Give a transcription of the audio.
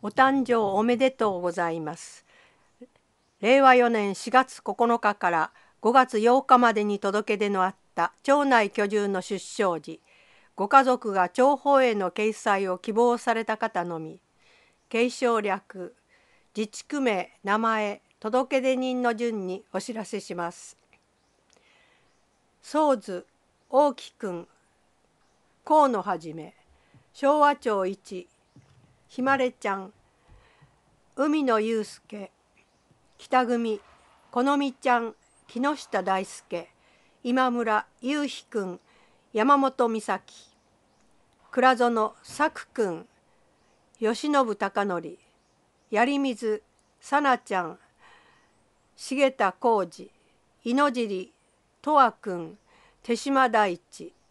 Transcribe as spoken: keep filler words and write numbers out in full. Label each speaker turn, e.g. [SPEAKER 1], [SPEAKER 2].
[SPEAKER 1] お誕生おめでとうございます。れいわよねんしがつここのかからごがつようかまでに届け出のあった町内居住の出生時、ご家族が帳簿への掲載を希望された方のみ、継承略、自治区名、名前、届け出人の順にお知らせします。宗図、大木くん、河野はじめ、昭和町一、ひまれちゃん、海野祐介、北組、このみちゃん、木下大輔、今村雄飛くん、山本美咲、倉園作くん、吉信貴則、槍水さなちゃん、重田浩二、井野尻とわくん、手島大地、